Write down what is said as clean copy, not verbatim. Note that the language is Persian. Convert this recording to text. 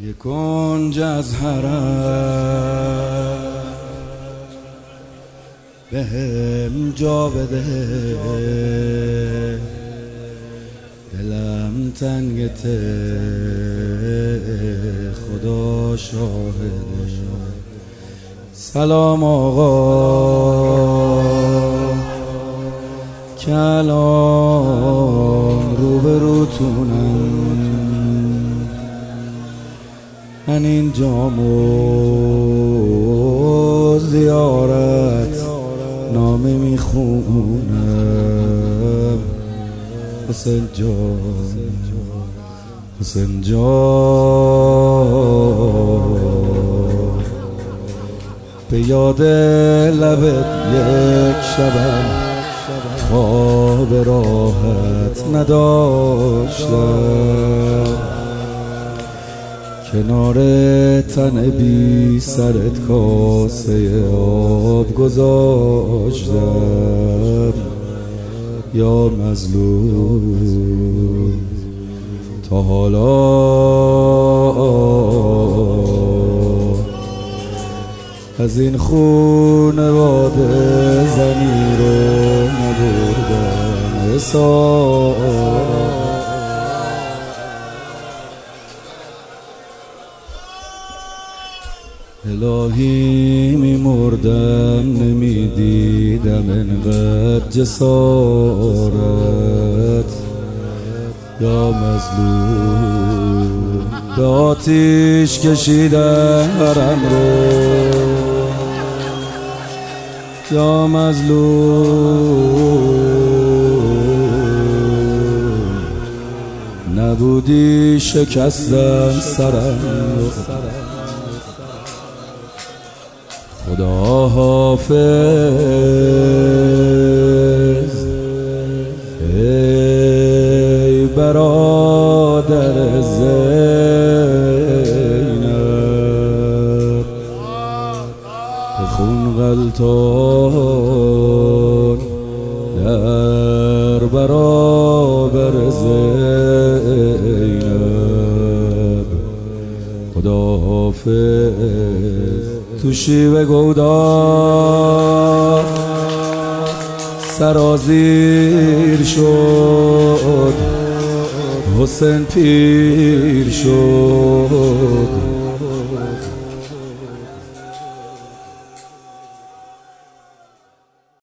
یک کنج از حرم بهم جا بده، دلم تنگته خدا شاهده. سلام آقا، کلام روبروتونم، من اینجامو زیارت نامه میخونم. حسین جان، حسین جان، به یاد لبت یک شبم خواب راحت نداشتم، کنار تن بی سرت کاسه آب گذاشتم. یا مظلوم، تا حالا از این خونواده زنی رو نبردم حساب. الهی میمردم نمیدیدم انقدر جسارت. یا مظلوم، به آتیش کشیدم حرم رو. یا مظلوم، نبودی شکستم سرم رو. خدا حافظ ای برادر زینب، به خون غلطان در برابر زینب. خدا حافظ. تو شیوه گودار سرازیر شد، حسین پیر شد.